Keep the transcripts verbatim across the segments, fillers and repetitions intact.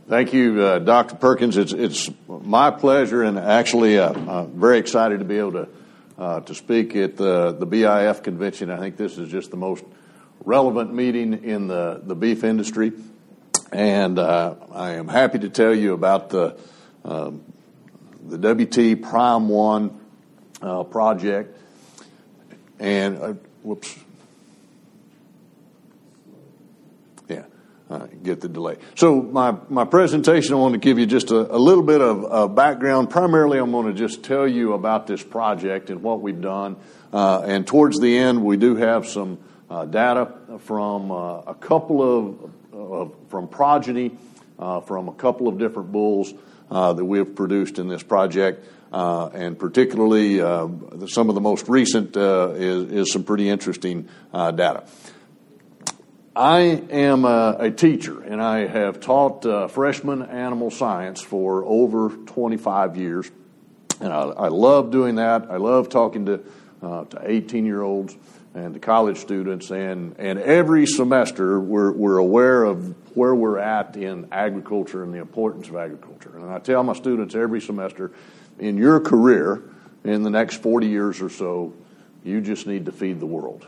Thank you, uh, Doctor Perkins. It's it's my pleasure, and actually, uh, I'm very excited to be able to uh, to speak at the the B I F convention. I think this is just the most relevant meeting in the the beef industry, and uh, I am happy to tell you about the uh, the W T Prime One uh, project. And uh, whoops. Uh, get the delay. So my, my presentation, I want to give you just a, a little bit of uh, background. Primarily, I'm going to just tell you about this project and what we've done. Uh, and towards the end, we do have some uh, data from uh, a couple of, uh, from progeny, uh, from a couple of different bulls uh, that we have produced in this project. Uh, and particularly, uh, some of the most recent uh, is, is some pretty interesting uh, data. I am a, a teacher, and I have taught uh, freshman animal science for over twenty-five years, and I, I love doing that. I love talking to uh, to eighteen-year-olds and to college students, and, and every semester we're we're aware of where we're at in agriculture and the importance of agriculture. And I tell my students every semester, in your career, in the next forty years or so, you just need to feed the world,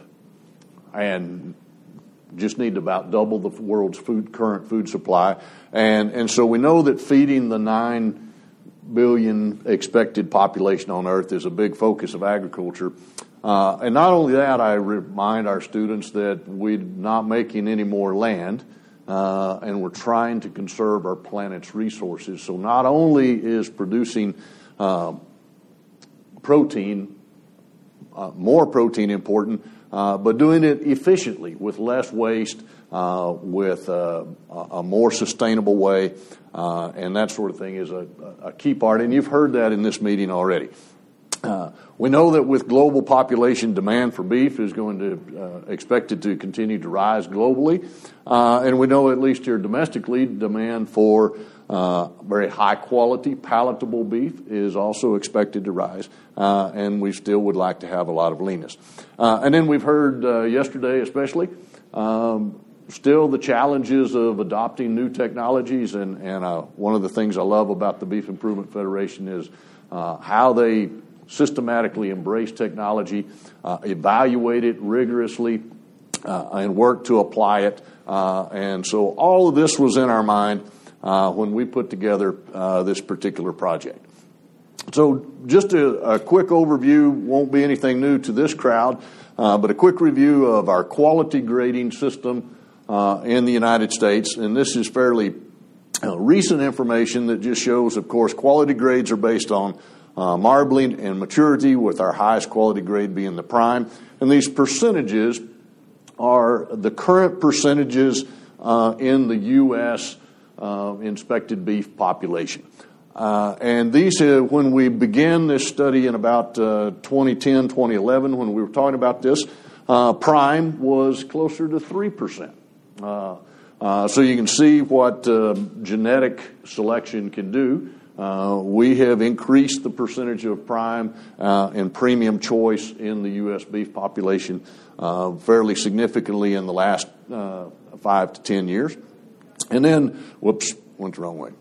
and just need to about double the world's food, current food supply. And and so we know that feeding the nine billion expected population on Earth is a big focus of agriculture. Uh, and not only that, I remind our students that we're not making any more land, uh, and we're trying to conserve our planet's resources. So not only is producing uh, protein, uh, more protein important, Uh, but doing it efficiently with less waste, uh, with uh, a more sustainable way, uh, and that sort of thing is a, a key part. And you've heard that in this meeting already. Uh, we know that with global population, demand for beef is going to uh, expected to continue to rise globally, uh, and we know at least here domestically, demand for Uh, very high quality, palatable beef is also expected to rise, uh, and we still would like to have a lot of leanness. Uh, and then we've heard uh, yesterday especially, um, still the challenges of adopting new technologies, and, and uh, one of the things I love about the Beef Improvement Federation is uh, how they systematically embrace technology, uh, evaluate it rigorously, uh, and work to apply it. Uh, and so all of this was in our mind Uh, when we put together uh, this particular project. So just a, a quick overview, won't be anything new to this crowd, uh, but a quick review of our quality grading system uh, in the United States. And this is fairly uh, recent information that just shows, of course, quality grades are based on uh, marbling and maturity, with our highest quality grade being the prime. And these percentages are the current percentages uh, in the U S Uh, inspected beef population. Uh, and these, uh, when we began this study in about uh, twenty ten, twenty eleven, when we were talking about this, uh, prime was closer to three percent. Uh, uh, so you can see what uh, genetic selection can do. Uh, we have increased the percentage of prime uh, and premium choice in the U S beef population uh, fairly significantly in the last uh, five to ten years. And then, whoops, went the wrong way.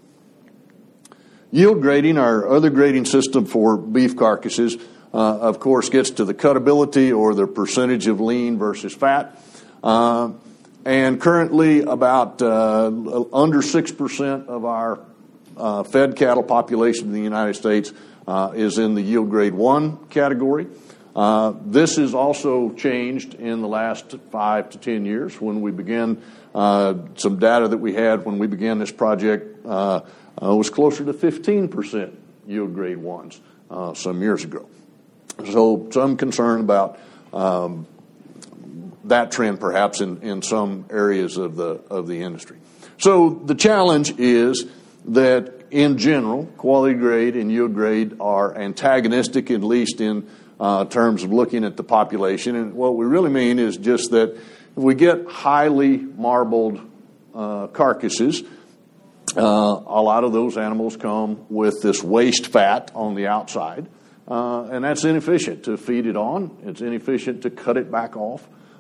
Yield grading, our other grading system for beef carcasses, uh, of course, gets to the cutability or the percentage of lean versus fat. Uh, and currently, about uh, under six percent of our uh, fed cattle population in the United States uh, is in the yield grade one category. Uh, this has also changed in the last five to ten years. When we began, uh, some data that we had when we began this project uh, uh, was closer to fifteen percent yield grade ones uh, some years ago. So some concern about um, that trend perhaps in, in some areas of the of the industry. So the challenge is that in general, quality grade and yield grade are antagonistic, at least in Uh, terms of looking at the population. And what we really mean is just that if we get highly marbled uh, carcasses, uh, a lot of those animals come with this waste fat on the outside, uh, and that's inefficient to feed it on. It's inefficient to cut it back off.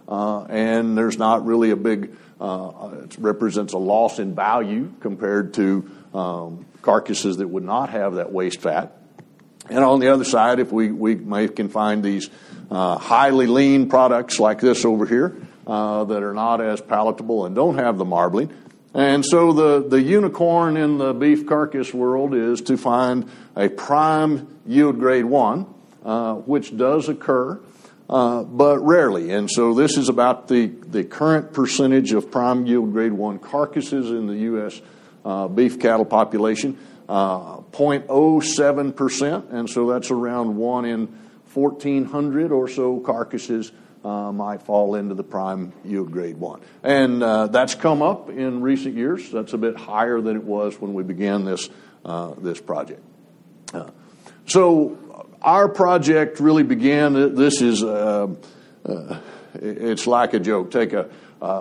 uh, and there's not really a big, uh, it represents a loss in value compared to um, carcasses that would not have that waste fat. And on the other side, if we, we may can find these uh, highly lean products like this over here uh, that are not as palatable and don't have the marbling. And so the, the unicorn in the beef carcass world is to find a prime yield grade one, uh, which does occur, uh, but rarely. And so this is about the, the current percentage of prime yield grade one carcasses in the U S uh, beef cattle population, uh, zero point zero seven percent. And so that's around one in fourteen hundred or so carcasses Uh, might fall into the prime yield grade one. And uh, that's come up in recent years. That's a bit higher than it was when we began this uh, this project. Uh, so our project really began, this is, uh, uh, it's like a joke. Take a,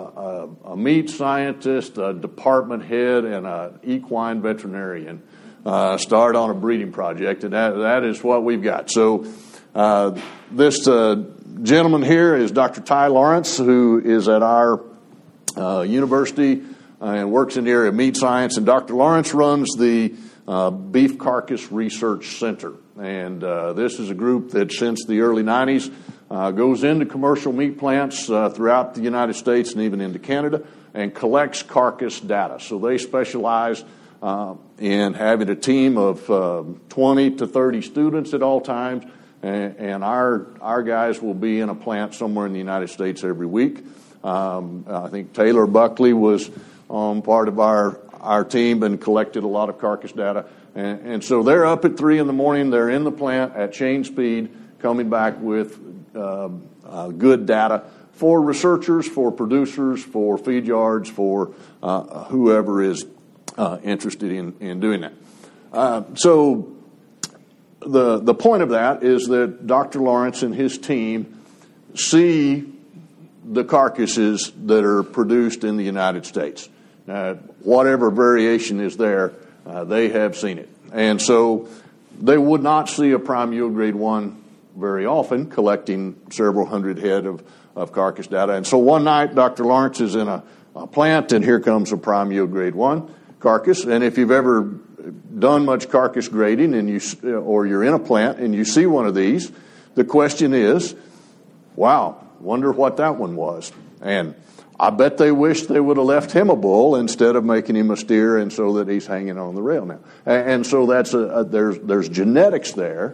a, a meat scientist, a department head, and an equine veterinarian, uh, start on a breeding project, and that, that is what we've got. So uh, this uh, gentleman here is Doctor Ty Lawrence, who is at our uh, university uh, and works in the area of meat science. And Doctor Lawrence runs the uh, Beef Carcass Research Center. And uh, this is a group that since the early nineties uh, goes into commercial meat plants uh, throughout the United States and even into Canada and collects carcass data. So they specialize uh, in having a team of uh, twenty to thirty students at all times. And our our guys will be in a plant somewhere in the United States every week. Um, I think Taylor Buckley was um, part of our, our team and collected a lot of carcass data. And, and so they're up at three in the morning. They're in the plant at chain speed, coming back with uh, uh, good data for researchers, for producers, for feed yards, for uh, whoever is uh, interested in, in doing that. Uh, so. The the point of that is that Doctor Lawrence and his team see the carcasses that are produced in the United States. Uh, whatever variation is there, uh, they have seen it. And so they would not see a prime yield grade one very often, collecting several hundred head of, of carcass data. And so one night, Doctor Lawrence is in a, a plant, and here comes a prime yield grade one carcass. And if you've ever done much carcass grading and you or you're in a plant and you see one of these, the question is, wow, wonder what that one was. And I bet they wish they would have left him a bull instead of making him a steer, and so that he's hanging on the rail now. And so that's a, a there's there's genetics there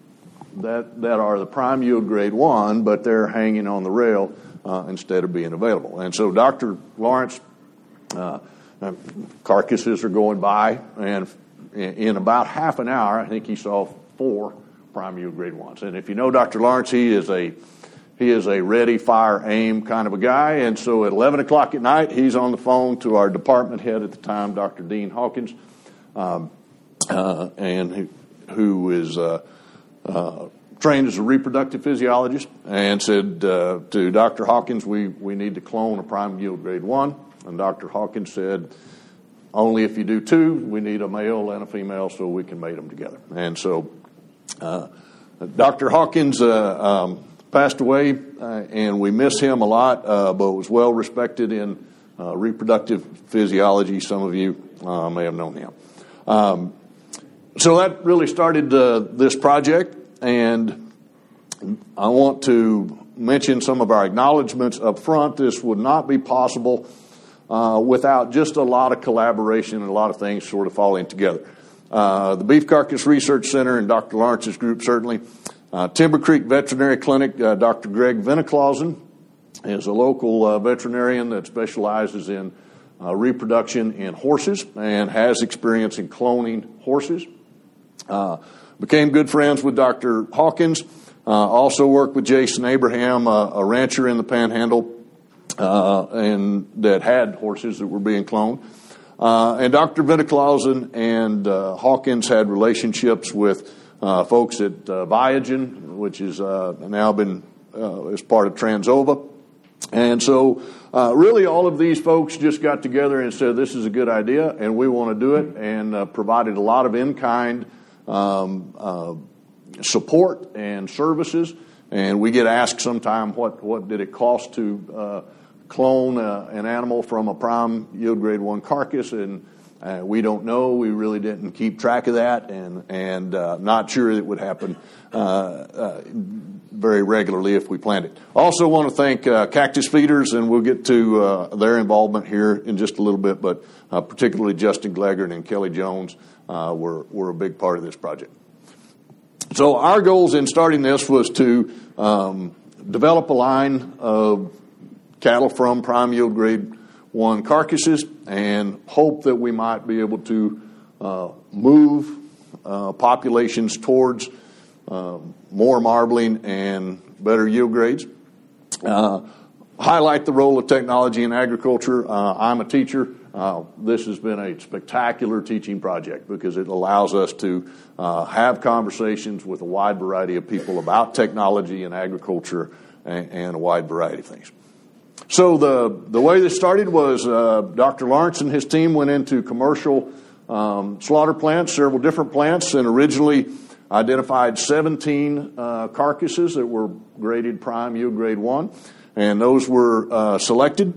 that that are the prime yield grade one, but they're hanging on the rail uh, instead of being available. And so Doctor Lawrence, uh, carcasses are going by, and in about half an hour, I think he saw four prime yield grade ones. And if you know Doctor Lawrence, he is a he is a ready, fire, aim kind of a guy. And so at eleven o'clock at night, he's on the phone to our department head at the time, Doctor Dean Hawkins, um, uh, and who, who is uh, uh, trained as a reproductive physiologist, and said uh, to Doctor Hawkins, we, we need to clone a prime yield grade one. And Doctor Hawkins said, only if you do two, we need a male and a female so we can mate them together. And so uh, Doctor Hawkins uh, um, passed away, uh, and we miss him a lot, uh, but was well respected in uh, reproductive physiology. Some of you uh, may have known him. Um, so that really started uh, this project, and I want to mention some of our acknowledgments up front. This would not be possible Uh, without just a lot of collaboration and a lot of things sort of falling together. Uh, the Beef Carcass Research Center and Doctor Lawrence's group, certainly. Uh, Timber Creek Veterinary Clinic, uh, Doctor Greg Veneklausen is a local uh, veterinarian that specializes in uh, reproduction in horses and has experience in cloning horses. Uh, became good friends with Doctor Hawkins. Uh, also worked with Jason Abraham, uh, a rancher in the Panhandle, Uh, and that had horses that were being cloned. Uh, and Doctor Veneklausen and uh, Hawkins had relationships with uh, folks at uh, Biogen, which is uh, now been uh, as part of Transova. And so uh, really all of these folks just got together and said, this is a good idea, and we want to do it, and uh, provided a lot of in-kind um, uh, support and services. And we get asked sometime what, what did it cost to uh, clone uh, an animal from a prime yield grade one carcass, and uh, we don't know. We really didn't keep track of that, and and uh, not sure it would happen uh, uh, very regularly if we planned it. Also want to thank uh, Cactus Feeders, and we'll get to uh, their involvement here in just a little bit, but uh, particularly Justin Gleggert and Kelly Jones uh, were, were a big part of this project. So our goals in starting this was to um, develop a line of cattle from prime yield grade one carcasses and hope that we might be able to uh, move uh, populations towards uh, more marbling and better yield grades. Uh, highlight the role of technology in agriculture. Uh, I'm a teacher. Uh, this has been a spectacular teaching project because it allows us to uh, have conversations with a wide variety of people about technology and agriculture and, and a wide variety of things. So the, the way this started was uh, Doctor Lawrence and his team went into commercial um, slaughter plants, several different plants, and originally identified seventeen uh, carcasses that were graded prime yield grade one, and those were uh, selected.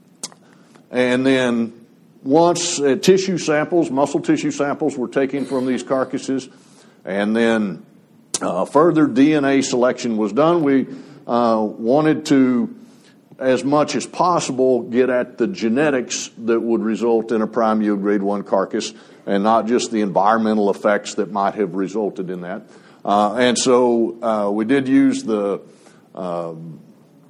And then once uh, tissue samples, muscle tissue samples were taken from these carcasses, and then uh, further D N A selection was done, we uh, wanted to, as much as possible, get at the genetics that would result in a prime yield grade one carcass and not just the environmental effects that might have resulted in that. Uh, and so uh, we did use the um,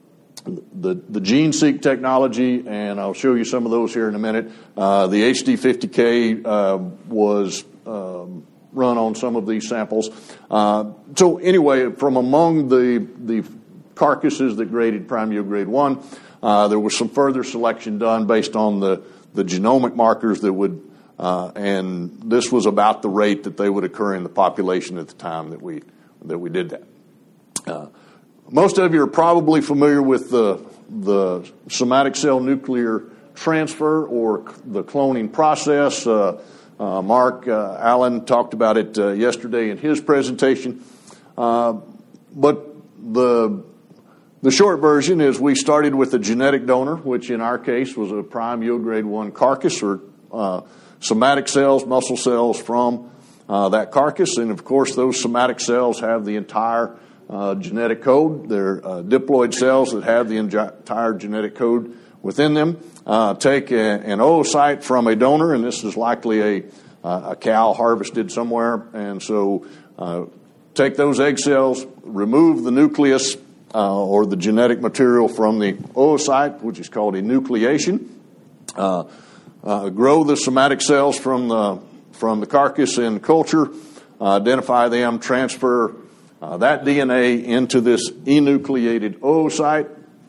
The, the GeneSeq technology, and I'll show you some of those here in a minute. Uh, the H D fifty K uh, was um, run on some of these samples. Uh, so anyway, from among the the carcasses that graded prime yield grade one, uh, there was some further selection done based on the, the genomic markers that would, uh, and this was about the rate that they would occur in the population at the time that we that we did that. Uh, Most of you are probably familiar with the, the somatic cell nuclear transfer or the cloning process. Uh, uh, Mark uh, Allen talked about it uh, yesterday in his presentation. Uh, but the, the short version is we started with a genetic donor, which in our case was a prime yield grade one carcass or uh, somatic cells, muscle cells from uh, that carcass. And of course, those somatic cells have the entire Uh, genetic code. They're uh, diploid cells that have the entire genetic code within them. Uh, take a, an oocyte from a donor, and this is likely a, uh, a cow harvested somewhere. And so uh, take those egg cells, remove the nucleus uh, or the genetic material from the oocyte, which is called enucleation. Uh, uh, grow the somatic cells from the, from the carcass in culture, uh, identify them, transfer Uh, that D N A into this enucleated oocyte,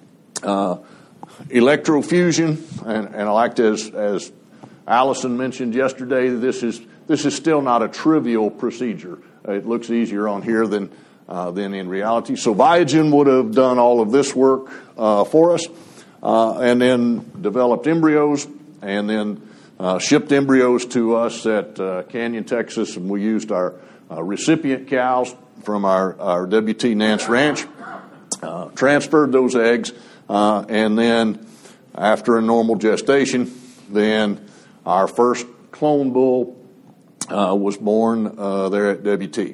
uh, electrofusion, and, and I like to, as, as Allison mentioned yesterday, this is this is still not a trivial procedure. It looks easier on here than uh, than in reality. So Biogen would have done all of this work uh, for us, uh, and then developed embryos, and then uh, shipped embryos to us at uh, Canyon, Texas, and we used our uh, recipient cows from our, our W T Nance Ranch, uh, transferred those eggs, uh, and then after a normal gestation, then our first clone bull uh, was born uh, there at W T.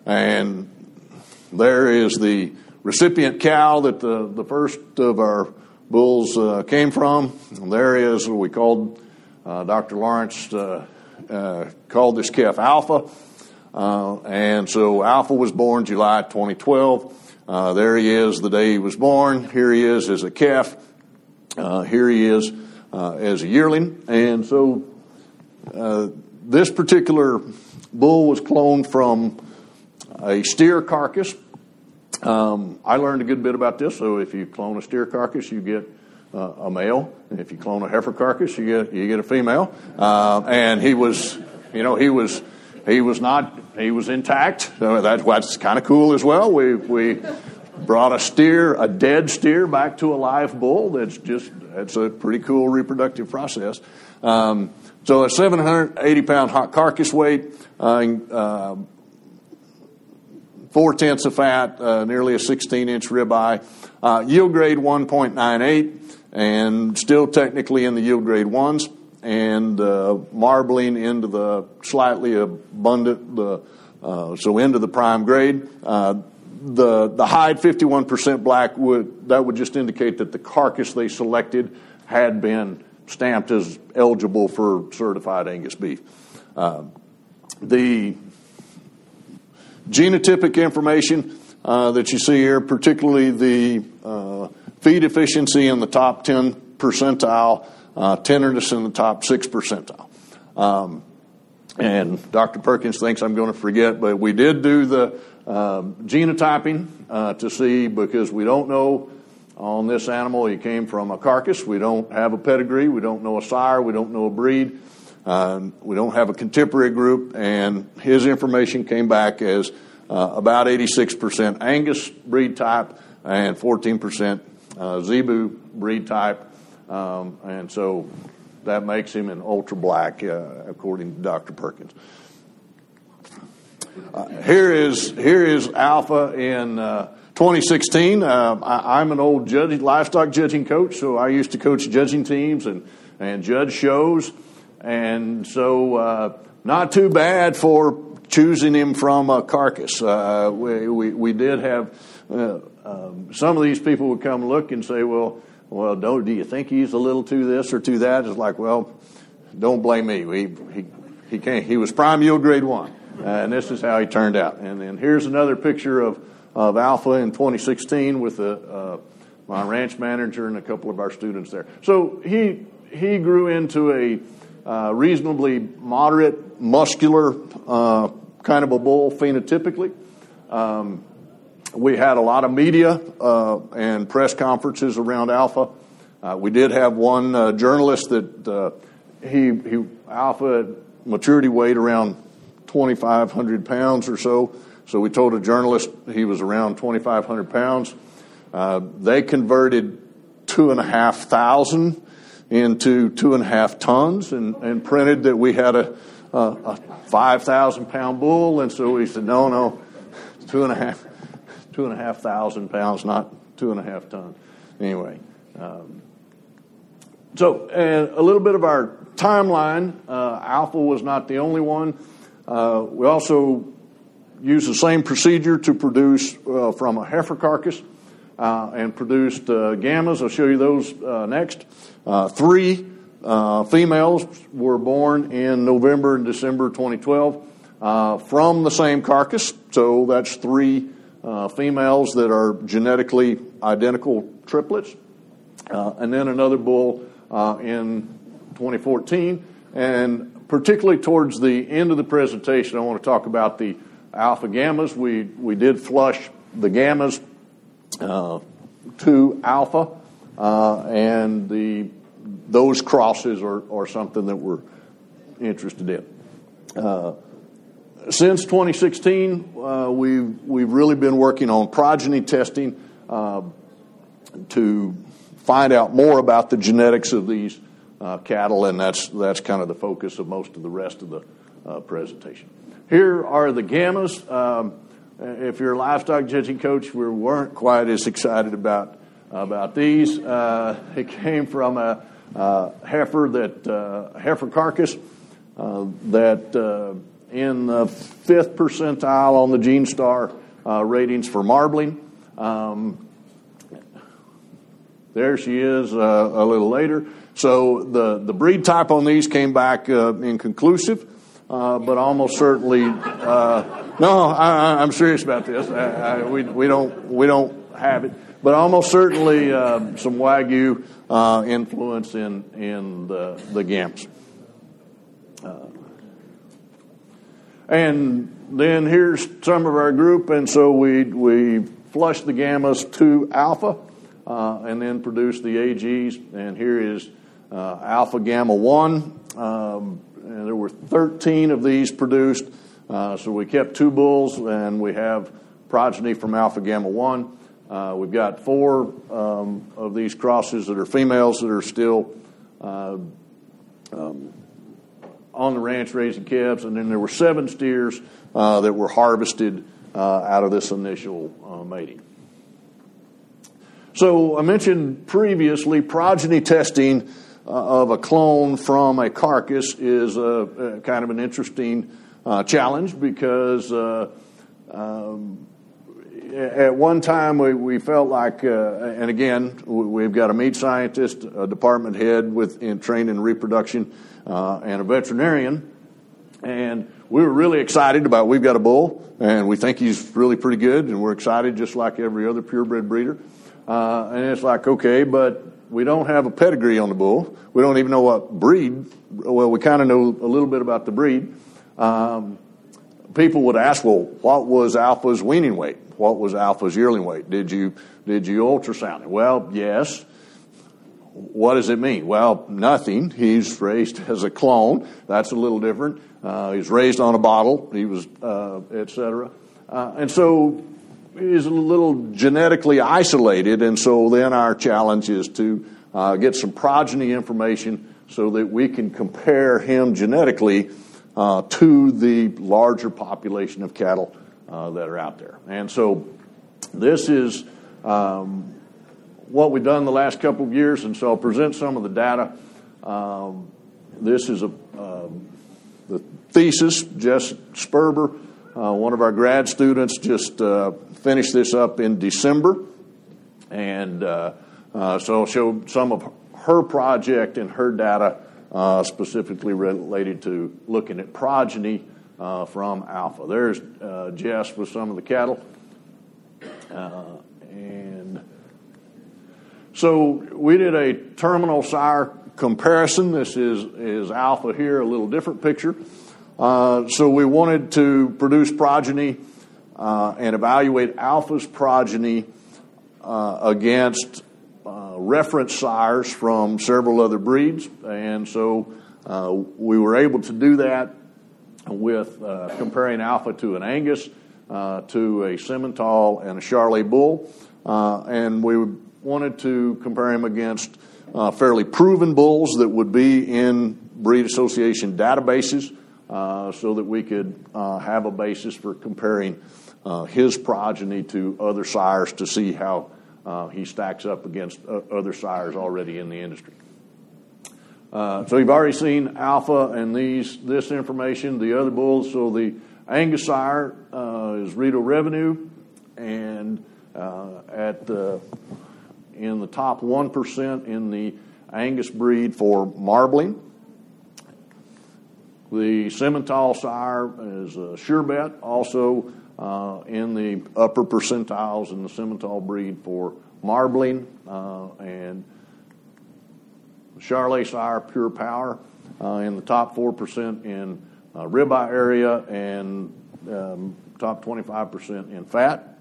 And there is the recipient cow that the, the first of our bulls uh, came from. And there is what we called, uh, Doctor Lawrence uh, uh, called this calf Alpha. Uh, and so Alpha was born July twenty twelve. Uh, there he is the day he was born. Here he is as a calf. Uh, here he is uh, as a yearling. And so uh, this particular bull was cloned from a steer carcass. Um, I learned a good bit about this. So if you clone a steer carcass, you get uh, a male. And if you clone a heifer carcass, you get you get a female. Uh, and he was, you know, he was. He was not, he was intact. So that, that's kind of cool as well. We we brought a steer, a dead steer, back to a live bull. That's just, that's a pretty cool reproductive process. Um, so a seven hundred eighty pound hot carcass weight, uh, uh, four tenths of fat, uh, nearly a sixteen inch ribeye, uh, yield grade one point nine eight, and still technically in the yield grade ones, and uh, marbling into the slightly abundant, the uh, so into the prime grade. Uh, the the hide fifty-one percent black would that would just indicate that the carcass they selected had been stamped as eligible for certified Angus beef. Uh, the genotypic information uh, that you see here, particularly the uh, feed efficiency in the top ten percentile, uh, tenderness in the top six percentile. Um, and Doctor Perkins thinks I'm going to forget, but we did do the uh, genotyping uh, to see, because we don't know on this animal he came from a carcass. We don't have a pedigree. We don't know a sire. We don't know a breed. Uh, we don't have a contemporary group, and his information came back as uh, about eighty-six percent Angus breed type and fourteen percent uh, Zebu breed type, um, and so that makes him an ultra black, uh, according to Doctor Perkins. Uh, here is here is Alpha in uh, twenty sixteen. Uh, I, I'm an old judge, livestock judging coach, so I used to coach judging teams and and judge shows. And so, uh, not too bad for choosing him from a carcass. Uh, we, we we did have uh, um, some of these people would come look and say, "Well, well, don't do you think he's a little too this or too that?" It's like, well, don't blame me. We, he he can't. He was prime yield grade one, uh, and this is how he turned out. And then here's another picture of of Alpha in twenty sixteen with a, uh, my ranch manager and a couple of our students there. So he he grew into a Uh, reasonably moderate, muscular uh, kind of a bull phenotypically. Um, we had a lot of media uh, and press conferences around Alpha. Uh, we did have one uh, journalist that uh, he, he Alpha maturity weight around twenty-five hundred pounds or so. So we told a journalist he was around twenty-five hundred pounds. Uh, they converted two and a half thousand into two and a half tons, and, and printed that we had a, a, a five thousand pound bull. And so we said, no, no, two and a half, two and a half thousand pounds, not two and a half tons. Anyway, um, so and a little bit of our timeline. Uh, Alpha was not the only one. Uh, we also used the same procedure to produce uh, from a heifer carcass. Uh, and produced uh, gammas. I'll show you those uh, next. Uh, three uh, females were born in November and December twenty twelve uh, from the same carcass. So that's three uh, females that are genetically identical triplets. Uh, and then another bull uh, in twenty fourteen. And particularly towards the end of the presentation, I want to talk about the alpha gammas. We, we did flush the gammas Uh, to Alpha, uh, and the those crosses are, are something that we're interested in. Uh, since twenty sixteen, uh, we've we've really been working on progeny testing uh, to find out more about the genetics of these uh, cattle, and that's that's kind of the focus of most of the rest of the uh, presentation. Here are the gammas. Um, If you're a livestock judging coach, we weren't quite as excited about about these. Uh, it came from a uh, heifer that uh, heifer carcass uh, that uh, in the fifth percentile on the GeneStar uh, ratings for marbling. Um, there she is uh, a little later. So the the breed type on these came back uh, inconclusive. Uh, but almost certainly, uh, no, I, I'm serious about this. I, I, we, we don't, we don't have it, but almost certainly uh, some Wagyu uh, influence in in the the gammas. Uh, and then here's some of our group, and so we we flushed the gammas to alpha, uh, and then produced the A Gs. And here is uh, alpha gamma one. Um, And there were thirteen of these produced, uh, so we kept two bulls, and we have progeny from Alpha Gamma one. Uh, we've got four um, of these crosses that are females that are still uh, um, on the ranch raising calves, and then there were seven steers uh, that were harvested uh, out of this initial uh, mating. So I mentioned previously progeny testing uh, of a clone from a carcass is a, a kind of an interesting uh, challenge because uh, um, at one time we, we felt like, uh, and again, we've got a meat scientist, a department head with in trained in reproduction, uh, and a veterinarian, and we were really excited about we've got a bull, and we think he's really pretty good, and we're excited just like every other purebred breeder. Uh, and it's like, okay, but we don't have a pedigree on the bull. We don't even know what breed. Well, we kind of know a little bit about the breed. Um, people would ask, well, what was Alpha's weaning weight? What was Alpha's yearling weight? Did you did you ultrasound it? Well, yes. What does it mean? Well, nothing. He's raised as a clone. That's a little different. Uh, he's raised on a bottle. He was, uh, et cetera. Uh, and so is a little genetically isolated, and so then our challenge is to uh, get some progeny information so that we can compare him genetically uh, to the larger population of cattle uh, that are out there. And so this is um, what we've done the last couple of years, and so I'll present some of the data. Um, this is a uh, the thesis. Jess Sperber, uh, one of our grad students, just uh, finished this up in December, and uh, uh, so I'll show some of her project and her data uh, specifically related to looking at progeny uh, from Alpha. There's uh, Jess with some of the cattle, uh, and so we did a terminal sire comparison. This is is Alpha here, a little different picture. Uh, so we wanted to produce progeny uh, and evaluate Alpha's progeny uh, against uh, reference sires from several other breeds. And so uh, we were able to do that with uh, comparing Alpha to an Angus, uh, to a Simmental and a Charolais bull. Uh, and we wanted to compare him against uh, fairly proven bulls that would be in breed association databases, Uh, so that we could uh, have a basis for comparing uh, his progeny to other sires to see how uh, he stacks up against uh, other sires already in the industry. Uh, so you've already seen Alpha and these this information, the other bulls. So the Angus sire uh, is Rito Revenue, and uh, at the, in the top one percent in the Angus breed for marbling. The Simmental sire is a sure bet, also uh, in the upper percentiles in the Simmental breed for marbling, uh, and the Charolais sire, pure power, uh, in the top four percent in uh, ribeye area and um, top twenty-five percent in fat.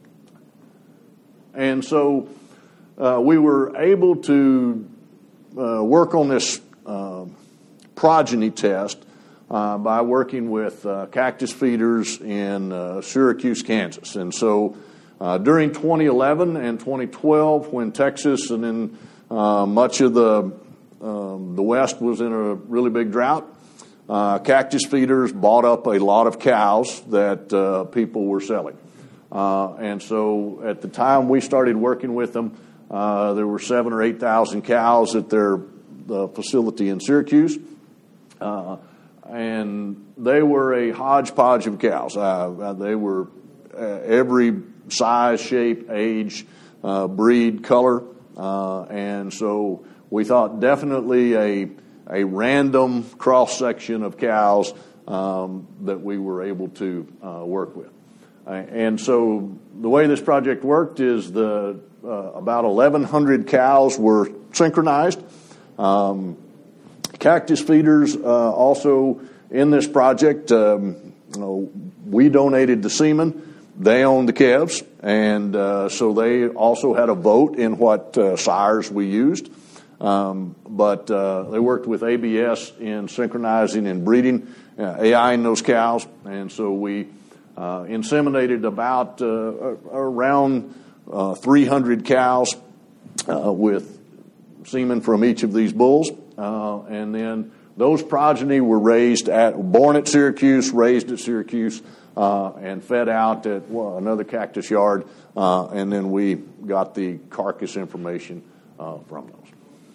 And so uh, we were able to uh, work on this uh, progeny test Uh, by working with uh, cactus feeders in uh, Syracuse, Kansas. And so uh, during twenty eleven and twenty twelve, when Texas and then uh, much of the um, the West was in a really big drought, uh, cactus feeders bought up a lot of cows that uh, people were selling. Uh, and so at the time we started working with them, uh, there were seven or eight thousand cows at their the facility in Syracuse. Uh, And they were a hodgepodge of cows. Uh, they were uh, every size, shape, age, uh, breed, color. Uh, and so we thought definitely a a random cross-section of cows um, that we were able to uh, work with. Uh, and so the way this project worked is the uh, about eleven hundred cows were synchronized. Um, Cactus feeders uh, also in this project. Um, you know, we donated the semen. They owned the calves, and uh, so they also had a vote in what uh, sires we used. Um, but uh, they worked with A B S in synchronizing and breeding, uh, AIing those cows, and so we uh, inseminated about uh, around uh, three hundred cows uh, with semen from each of these bulls. Uh, and then those progeny were raised at, born at Syracuse, raised at Syracuse, uh, and fed out at well, another cactus yard, uh, and then we got the carcass information uh, from those.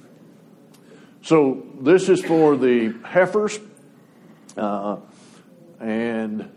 So this is for the heifers, uh, and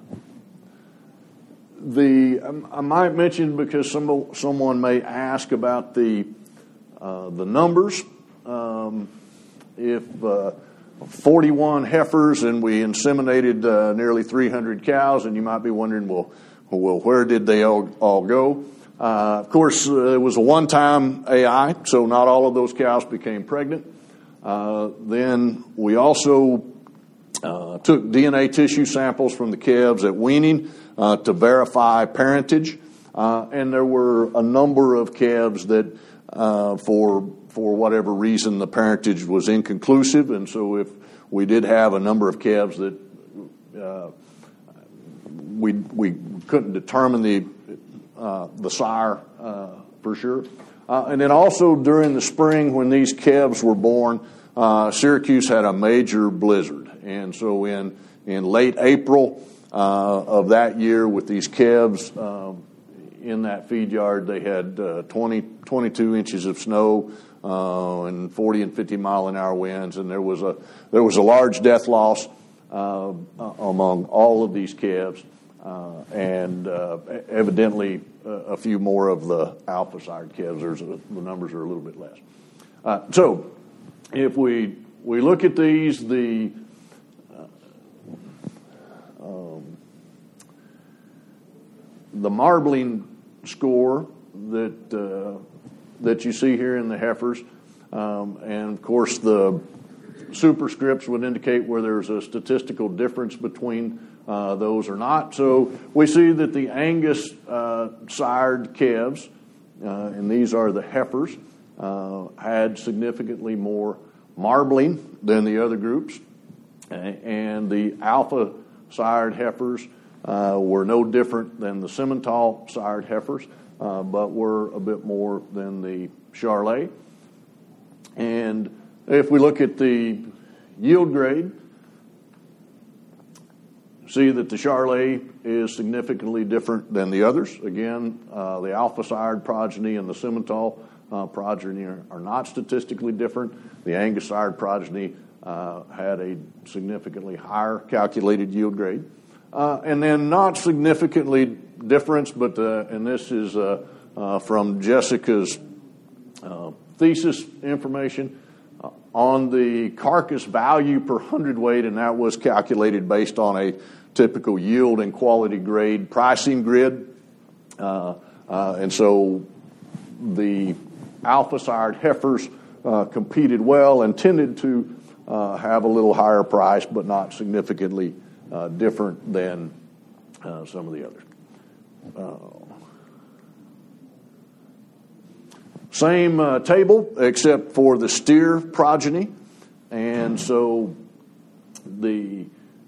the I might mention, because some someone may ask about the uh, the numbers. Um, if uh, forty-one heifers and we inseminated uh, nearly three hundred cows, and you might be wondering, well, well, where did they all, all go? Uh, of course, uh, it was a one-time A I, so not all of those cows became pregnant. Uh, then we also uh, took D N A tissue samples from the calves at weaning uh, to verify parentage, uh, and there were a number of calves that, uh, for for whatever reason, the parentage was inconclusive, and so if we did have a number of calves that uh, we we couldn't determine the uh, the sire uh, for sure. Uh, and then also during the spring when these calves were born, uh, Syracuse had a major blizzard. And so in, in late April uh, of that year with these calves uh, in that feed yard, they had uh, twenty, twenty-two inches of snow uh, and forty and fifty mile an hour winds. And there was a, there was a large death loss uh, among all of these calves. Uh, and uh, evidently uh, a few more of the alpha-sired calves. There's a, the numbers are a little bit less. Uh, so if we we look at these, the uh, um, the marbling score that uh, that you see here in the heifers, um, and of course the superscripts would indicate where there's a statistical difference between Uh, those or not. So we see that the Angus uh, sired calves, uh, and these are the heifers, uh, had significantly more marbling than the other groups. And the alpha sired heifers uh, were no different than the Simmental sired heifers, uh, but were a bit more than the Charolais. And if we look at the yield grade, see that the Charolais is significantly different than the others. Again, uh, the alpha-sired progeny and the Simmental uh, progeny are, are not statistically different. The Angus-sired progeny uh, had a significantly higher calculated yield grade. Uh, and then not significantly different, but, uh, and this is uh, uh, from Jessica's uh, thesis information, uh, on the carcass value per hundredweight, and that was calculated based on a typical yield and quality grade pricing grid. Uh, uh, and so the alpha-sired heifers uh, competed well and tended to uh, have a little higher price, but not significantly uh, different than uh, some of the others. Uh, same uh, table, except for the steer progeny. And so the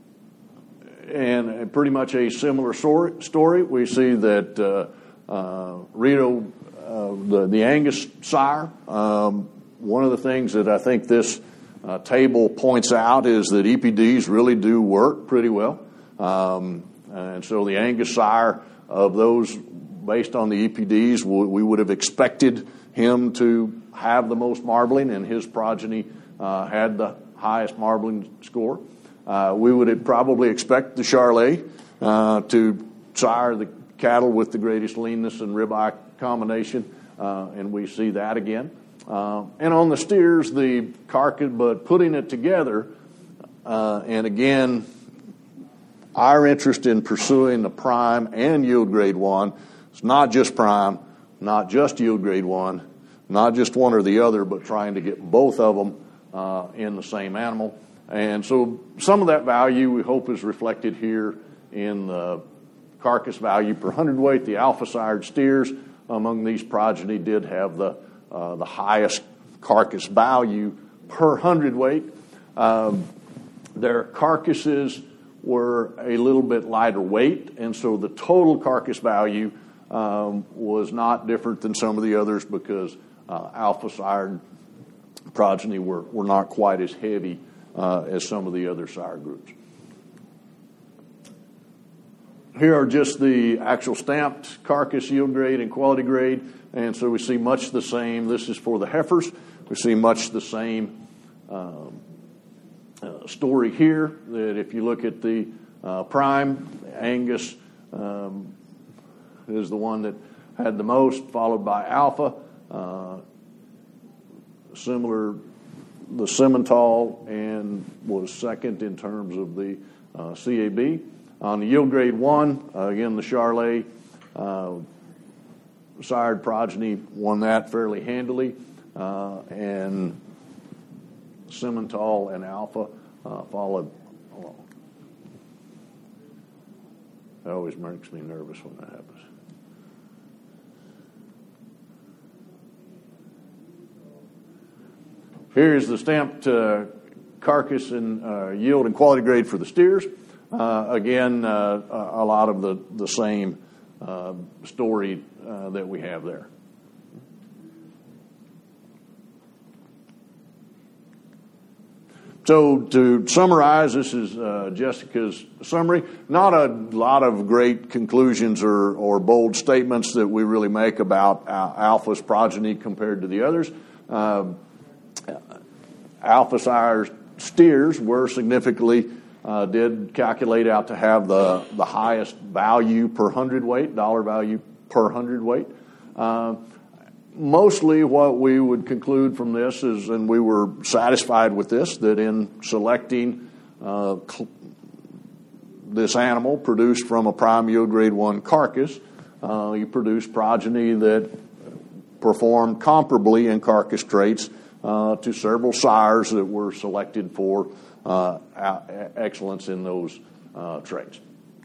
And pretty much a similar story. We see that uh, uh, Rito, uh, the, the Angus sire, um, one of the things that I think this uh, table points out is that E P Ds really do work pretty well. Um, and so the Angus sire, of those based on the E P Ds, we would have expected him to have the most marbling, and his progeny uh, had the highest marbling score. Uh, we would probably expect the Charolais uh, to sire the cattle with the greatest leanness and ribeye combination, uh, and we see that again. Uh, and on the steers, the carcass, but putting it together, uh, and again, our interest in pursuing the prime and yield grade one, it's not just prime, not just yield grade one, not just one or the other, but trying to get both of them uh, in the same animal. And so some of that value we hope is reflected here in the carcass value per hundredweight. The alpha-sired steers among these progeny did have the uh, the highest carcass value per hundredweight. Um, their carcasses were a little bit lighter weight, and so the total carcass value um, was not different than some of the others because uh, alpha-sired progeny were, were not quite as heavy uh, as some of the other sire groups. Here are just the actual stamped carcass yield grade and quality grade, and so we see much the same. This is for the heifers. We see much the same um, uh, story here, that if you look at the uh, prime, Angus um, is the one that had the most, followed by Alpha. Uh, similar, the Simmental, and was second in terms of the uh, C A B. On the yield grade one, uh, again, the Charolais uh, sired progeny won that fairly handily, uh, and Simmental and Alpha uh, followed along. That always makes me nervous when that happens. Here's the stamped uh, carcass and uh, yield and quality grade for the steers. Uh, again, uh, a lot of the, the same uh, story uh, that we have there. So to summarize, this is uh, Jessica's summary. Not a lot of great conclusions or, or bold statements that we really make about uh, Alpha's progeny compared to the others. Uh, Alpha sire steers were significantly Uh, did calculate out to have the, the highest value per hundredweight, dollar value per hundredweight. Uh, mostly what we would conclude from this is, and we were satisfied with this, that in selecting uh, cl- this animal produced from a prime yield grade one carcass, uh, you produce progeny that performed comparably in carcass traits uh, to several sires that were selected for Uh, excellence in those uh, traits.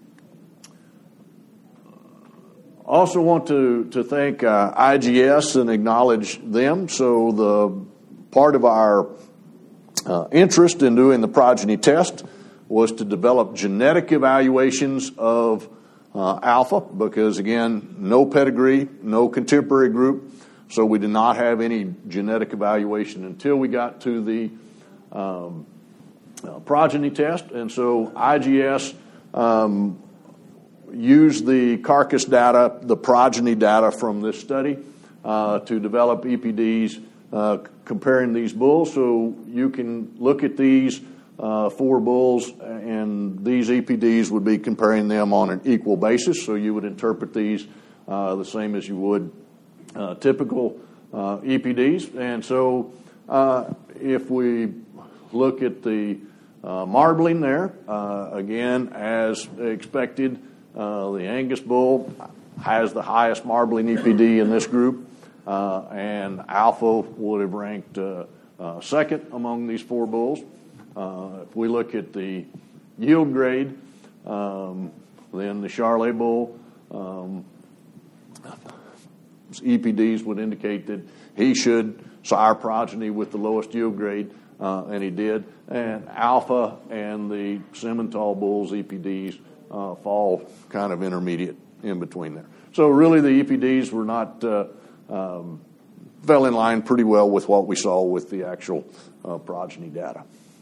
Also want to, to thank uh, I G S and acknowledge them. So the part of our uh, interest in doing the progeny test was to develop genetic evaluations of uh, Alpha, because again, no pedigree, no contemporary group, so we did not have any genetic evaluation until we got to the um, Uh, progeny test, and so I G S um, used the carcass data, the progeny data from this study uh, to develop E P Ds uh, comparing these bulls. So you can look at these uh, four bulls, and these E P Ds would be comparing them on an equal basis. So you would interpret these uh, the same as you would uh, typical uh, E P Ds. And so uh, if we look at the uh, marbling there, uh, again, as expected, uh, the Angus bull has the highest marbling E P D in this group, uh, and Alpha would have ranked uh, uh, second among these four bulls. Uh, if we look at the yield grade, um, then the Charolais bull, um, E P Ds would indicate that he should sire progeny with the lowest yield grade. Uh, and he did. And Alpha and the Simmental bulls E P Ds uh, fall kind of intermediate in between there. So really the E P Ds were not, uh, um, fell in line pretty well with what we saw with the actual uh, progeny data.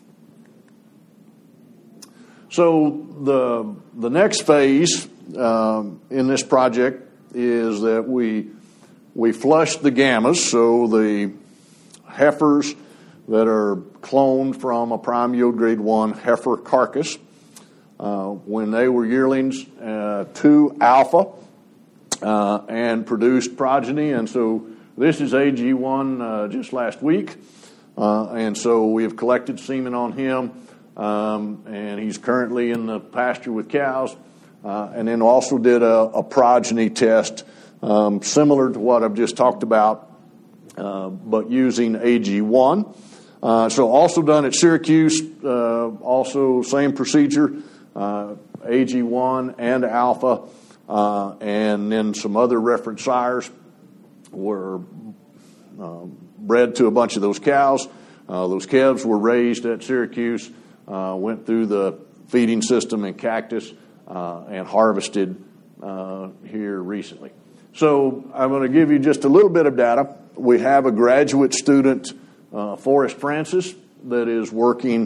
So the, the next phase um, in this project is that we, we flushed the gammas, so the heifers that are cloned from a prime yield grade one heifer carcass. Uh, when they were yearlings uh, to Alpha uh, and produced progeny. And so this is A G one uh, just last week. Uh, and so we have collected semen on him, um, and he's currently in the pasture with cows. Uh, and then also did a, a progeny test um, similar to what I've just talked about, uh, but using A G one. Uh, so also done at Syracuse, uh, also same procedure, uh, A G one and Alpha, uh, and then some other reference sires were uh, bred to a bunch of those cows. Uh, those calves were raised at Syracuse, uh, went through the feeding system in Cactus, uh, and harvested uh, here recently. So I'm going to give you just a little bit of data. We have a graduate student, Uh, Forrest Francis, that is working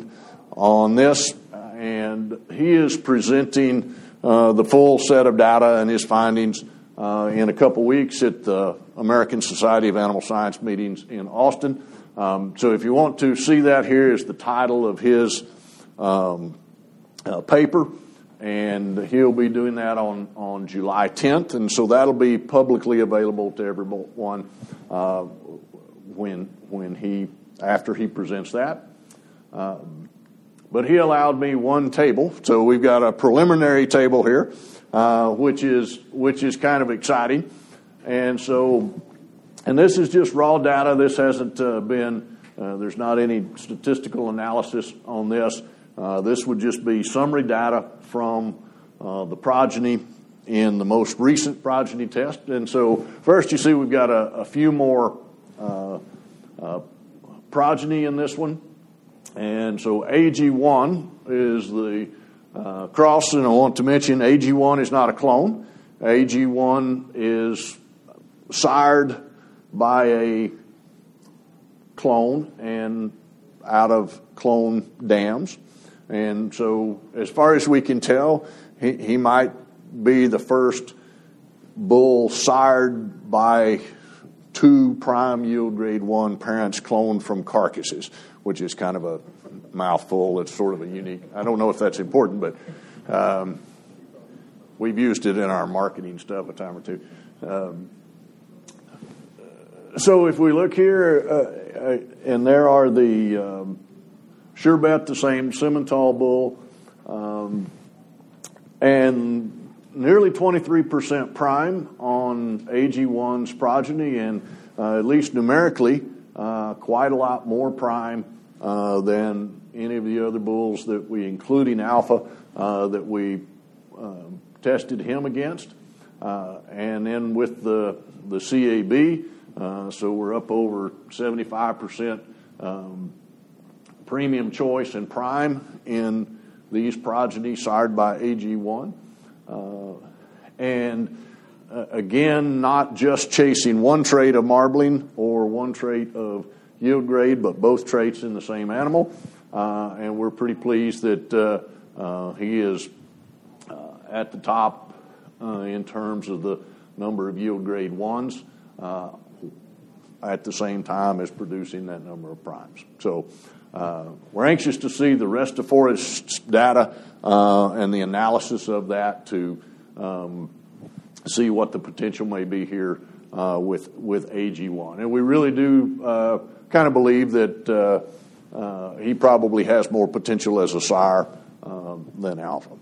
on this, and he is presenting uh, the full set of data and his findings uh, in a couple weeks at the American Society of Animal Science meetings in Austin. Um, so if you want to see that, here is the title of his um, uh, paper, and he'll be doing that on, on July tenth, and so that'll be publicly available to everyone uh, when when he after he presents that. Uh, but he allowed me one table, so we've got a preliminary table here, uh, which is which is kind of exciting, and so and this is just raw data. This hasn't uh, been uh, there's not any statistical analysis on this. Uh, this would just be summary data from uh, the progeny in the most recent progeny test. And so first you see we've got a, a few more uh, uh, progeny in this one. And so A G one is the uh, cross, and I want to mention A G one is not a clone. A G one is sired by a clone and out of clone dams. And so as far as we can tell, he, he might be the first bull sired by two prime yield grade one parents cloned from carcasses, which is kind of a mouthful. It's sort of a unique, I don't know if that's important, but um, we've used it in our marketing stuff a time or two. Um, so if we look here, uh, and there are the um, Sure Bet, the same Simmental bull, um, and nearly twenty-three percent prime on A G one's progeny, and uh, at least numerically, uh, quite a lot more prime uh, than any of the other bulls that we, including Alpha, uh, that we uh, tested him against. Uh, and then with the, the C A B, uh, so we're up over seventy-five percent um, premium choice and prime in these progeny sired by A G one. Uh, and uh, again, not just chasing one trait of marbling or one trait of yield grade, but both traits in the same animal. Uh, and we're pretty pleased that uh, uh, he is uh, at the top uh, in terms of the number of yield grade ones, uh, at the same time as producing that number of primes. So uh, we're anxious to see the rest of Forest's data uh, and the analysis of that to um, see what the potential may be here uh, with with A G one. And we really do uh, kind of believe that uh, uh, he probably has more potential as a sire uh, than Alpha.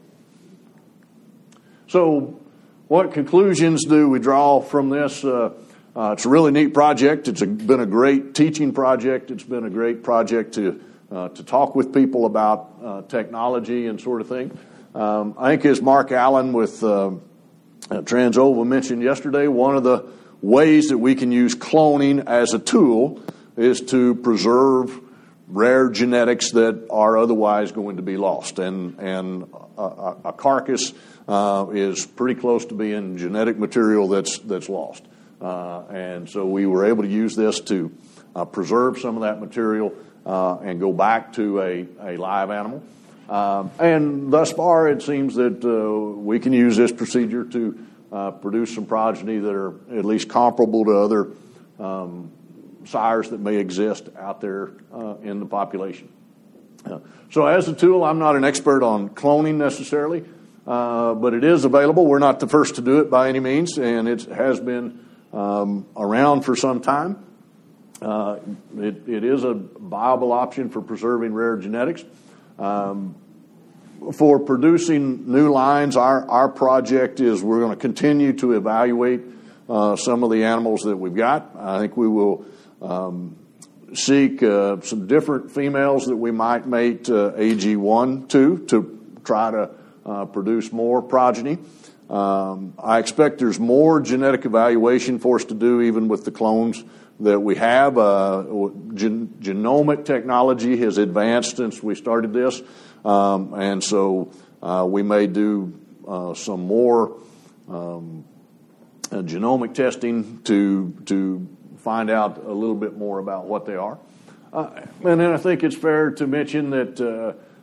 So what conclusions do we draw from this? Uh, Uh, it's a really neat project. It's a, been a great teaching project. It's been a great project to uh, to talk with people about uh, technology and sort of thing. Um, I think as Mark Allen with uh, uh, Trans-Ova mentioned yesterday, one of the ways that we can use cloning as a tool is to preserve rare genetics that are otherwise going to be lost. And, and a, a carcass uh, is pretty close to being genetic material that's that's lost. Uh, and so we were able to use this to uh, preserve some of that material uh, and go back to a, a live animal. Um, and thus far, it seems that uh, we can use this procedure to uh, produce some progeny that are at least comparable to other um, sires that may exist out there uh, in the population. Uh, so as a tool, I'm not an expert on cloning necessarily, uh, but it is available. We're not the first to do it by any means, and it has been Um, around for some time. Uh, it, it is a viable option for preserving rare genetics. Um, for producing new lines, our, our project is we're going to continue to evaluate uh, some of the animals that we've got. I think we will um, seek uh, some different females that we might mate uh, A G one to, to try to uh, produce more progeny. Um, I expect there's more genetic evaluation for us to do even with the clones that we have. Uh, gen- genomic technology has advanced since we started this, um, and so uh, we may do uh, some more um, uh, genomic testing to to find out a little bit more about what they are. Uh, and then I think it's fair to mention that uh,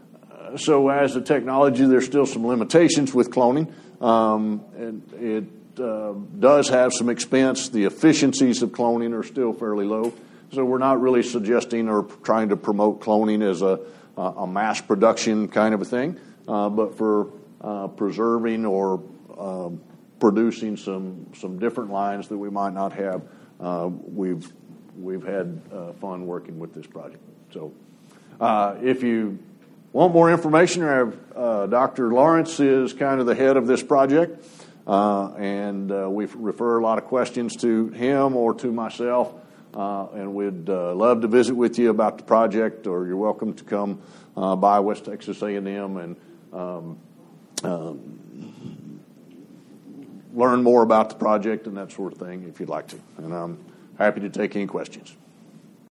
so as a technology, there's still some limitations with cloning. Um, and it uh, does have some expense. The efficiencies of cloning are still fairly low. So we're not really suggesting or trying to promote cloning as a, a mass production kind of a thing, uh, but for uh, preserving or um, producing some some different lines that we might not have, uh, we've we've had uh, fun working with this project. So uh, if you want more information, uh, Doctor Lawrence is kind of the head of this project, uh, and uh, we refer a lot of questions to him or to myself. Uh, and we'd uh, love to visit with you about the project, or you're welcome to come uh, by West Texas A and M and um, uh, learn more about the project and that sort of thing if you'd like to. And I'm happy to take any questions.